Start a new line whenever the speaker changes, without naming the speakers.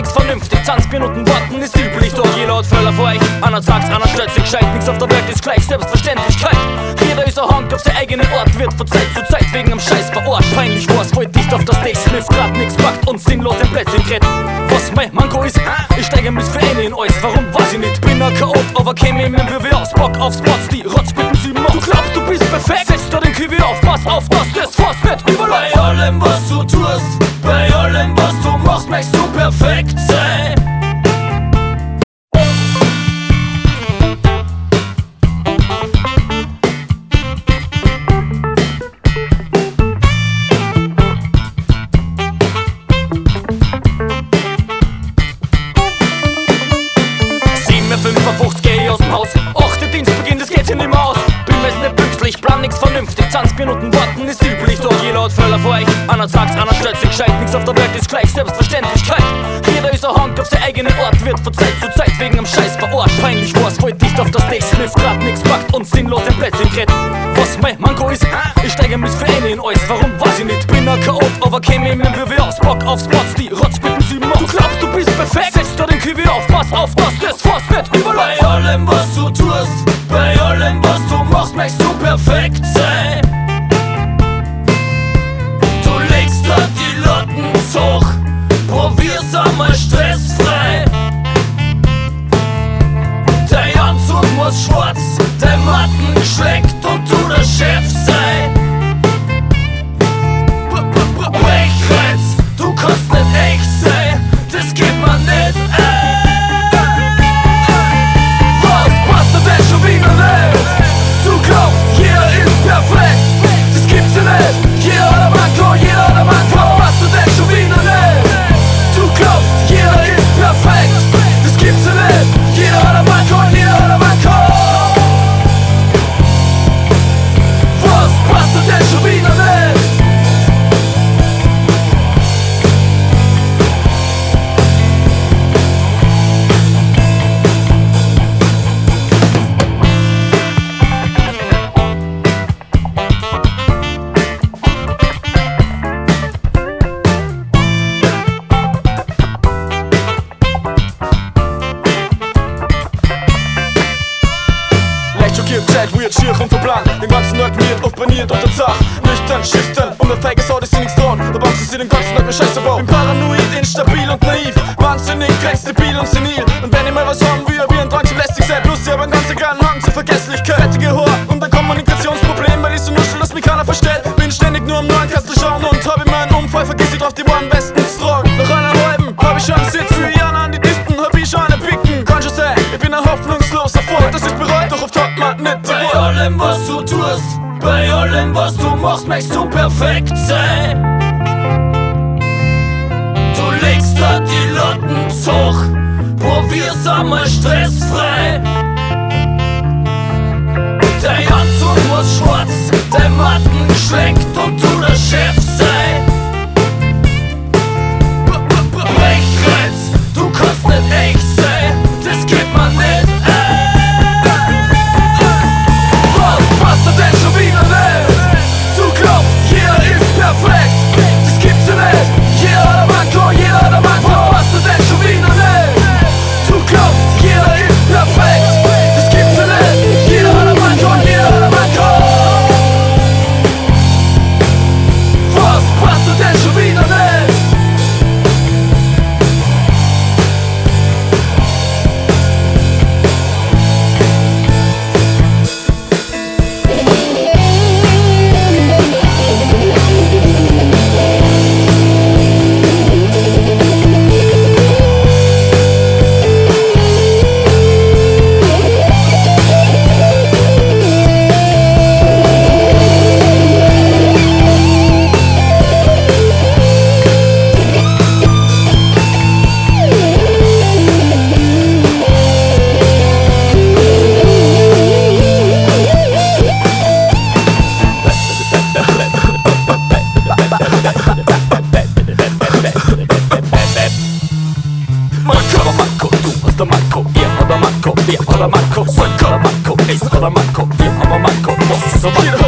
nix vernünftig. 20 Minuten warten ist üblich, doch jeder hat Fälle vor euch. Einer sagt's, einer stellt sich gescheit. Nix auf der Welt ist gleich Selbstverständlichkeit. Jeder ist ein Hank auf seinen eigenen Ort, wird von Zeit zu Zeit wegen am Scheiß verarscht. Peinlich war's, wollt dicht auf das Stage, Schliff grad nix packt und sinnlos den Plätzchen kräht. Was mein Manko ist, ich steige mich für eine in alles. Warum, weiß ich nicht, bin ein Chaot, aber käme ihm wie aus. Bock auf Spots, die Rotzbitten sie macht. Du glaubst, du bist perfekt, setz da den Kiwi auf, pass auf, dass das fast nicht überläuft.
Bei allem, was du tust, bei allem, was du machst, möchtest du perfekt sein.
Geh aus dem Haus, 8. Dienstbeginn, das geht hier nicht mehr aus. Bin mir's nicht pünktlich, plan nix vernünftig. 20 Minuten warten ist üblich, doch jeder hat Fälle vor euch. Einer sagt's, einer stellt sich gescheit. Nix auf der Welt ist gleich Selbstverständlichkeit. Jeder ist ein Hank auf seinen eigenen Ort, wird von Zeit zu Zeit wegen am Scheiß verarscht. Peinlich war's, wollt dicht auf das Stage, Schliff grad nix packt und sinnlos den Plätzchen kräht. Was mein Manko ist, ich steige mich für eine in alles. Warum, weiß ich nicht, bin ein Chaot, aber käme ihm wie aus. Bock auf Spots, die Rotzbitten sie macht. Du glaubst, du bist perfekt, setz da den Kiwi auf, pass auf, dass das fast nicht überläuft.
Bei allem, was du tust, bei allem, was du machst, möchtest du perfekt sein. Du legst da die Latten hoch, probier's einmal stressfrei. Dein Anzug muss schwarz, dein Matten geschleckt und du der Chef sei. Brechreiz, du kannst nicht echt sein, das geht man nicht ein. Du glaubst, jeder ist perfekt, das gibt's ja nicht. Jeder hat ein Manko, jeder hat ein Manko. Was machst du denn schon wieder nicht? Du glaubst, jeder ist perfekt, das gibt's ja nicht. Jeder hat ein Manko, jeder hat ein Manko. Was machst du denn schon wieder nicht?
Weird, schier und verplant, den ganzen Tag miert, oft paniert und zach. Nüchtern, schüchtern und der feige Sau, das sie nichts trauen. Da bauen sie den ganzen Tag nur Scheiße bauen. Bin paranoid, instabil und naiv, wahnsinnig, recht debil und senil. Und wenn ich mal was haben will, wie ein Drang zum lästig sein. Plus ich hab einen ganz kleinen Hang zur Vergesslichkeit. Fettige Haar und ein Kommunikationsproblem, weil ich so nuschel, dass mich keiner versteht. Bin ständig nur am neuen Kastel schauen und hab in meinen Unfall vergiss ich drauf die Waren bestens tragen. Nach einer halben hab ich schon sitzen, Jana an die Disten, hab ich schon eine picken. Kann schon sein, ich bin ein hoffnungsloser Volk, das ist bereit, doch oft hat man nicht.
Bei allem, was du tust, bei allem, was du machst, möchtest du perfekt sein. Du legst da die Latten hoch, probier's einmal stressfrei. Dein Anzug muss schwarz, dein Matten geschleckt und du der Chef sei. Brechreiz, du kannst nicht echt sein, das geht man nicht ein. Was denn schon wieder nicht? Du glaubst, jeder ist perfekt, das gibt's ja nicht. Jeder hat ein Manko, jeder hat ein Manko. Was denn schon wieder nicht? Du glaubst, jeder ist perfekt, das gibt's ja nicht. Jeder hat ein Manko, jeder hat ein Manko. Was passt denn schon wieder nicht?
Wir haben ein Manko, wir haben ein Manko, wir haben ein Manko, was ist ein Manko?